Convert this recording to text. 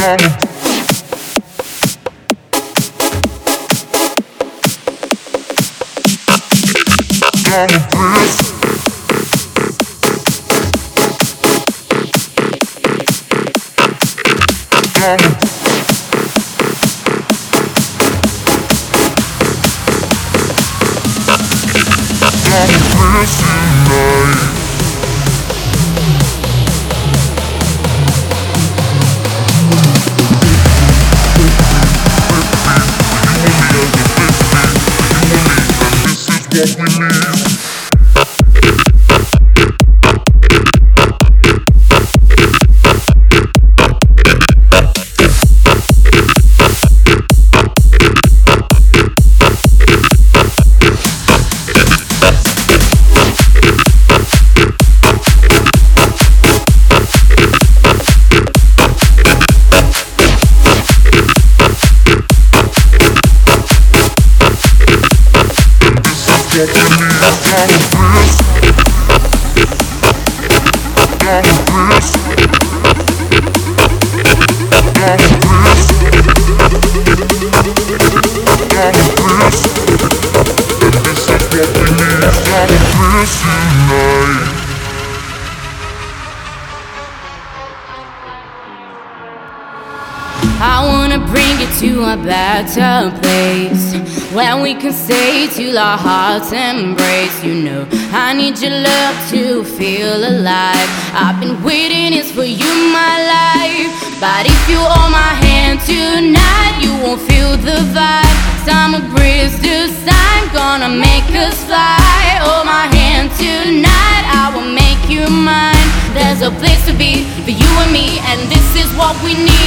I wanna bring you to a better place where we can stay till our hearts embrace. You know, I need your love to feel alive. I've been waiting, it's for you, my life. But if you hold my hand tonight, you won't feel the vibe. Summer breeze this time, gonna make us fly. Hold my hand tonight, I will make you mine. There's a place to be for you and me, and this is what we need.